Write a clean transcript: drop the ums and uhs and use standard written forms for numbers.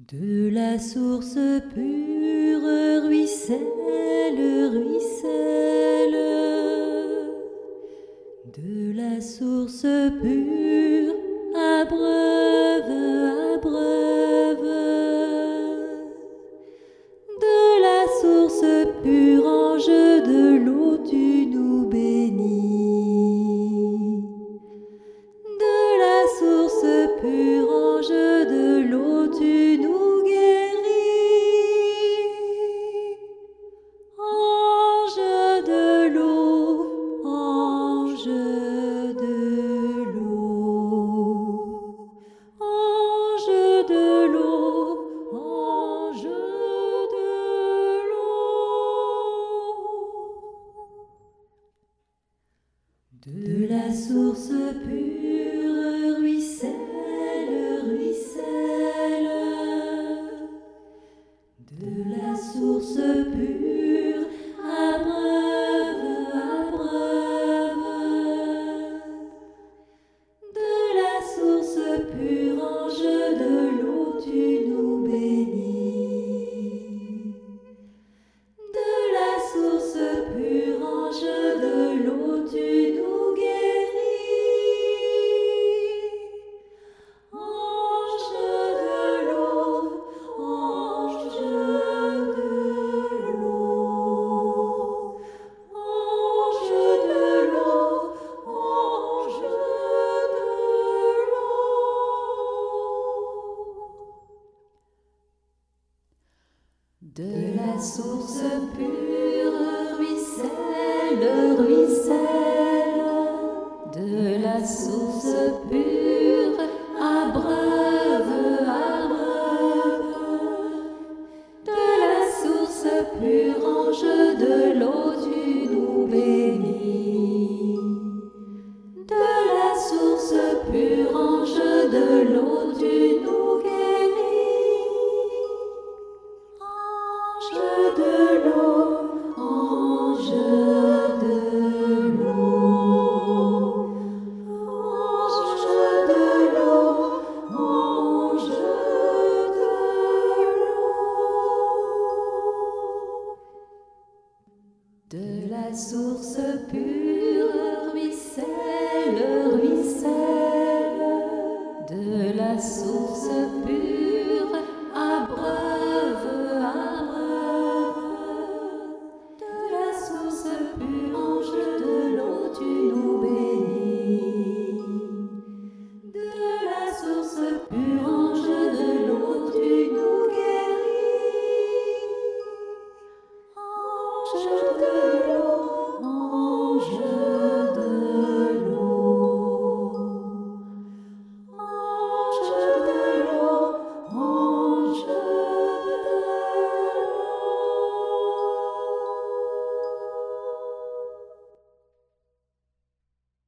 De la source pure ruisselle, ruisselle. De la source pure abreuve, abreuve. De la source pure ange de l'eau tu nous bénis. De la source pure ange de l'eau tu nous guéris. Ange de l'eau, ange de l'eau. Ange de l'eau, ange de l'eau. De la source pure ruisselle, ruisselle. De la source pure abreuve, abreuve. De la source pure ange de l'eau tu nous bénis. De la source pure ange de l'eau tu nous guéris. Ange de l'eau, ange de l'eau. Ange de l'eau, ange de l'eau. De la source pure ruisselle, ruisselle. De la source pure abreuve, abreuve. De la source pure ange de l'eau tu nous bénis. De la source pure ange de l'eau tu nous guéris. Ange de l'eau, ange de l'eau. Ange de l'eau, ange de l'eau. De la source pure ruisselle, ruisselle. De la source pure abreuve, abreuve. De la source pure ange de l'eau tu nous bénis. De la source pure ange de l'eau tu nous guéris. Ange de l'eau.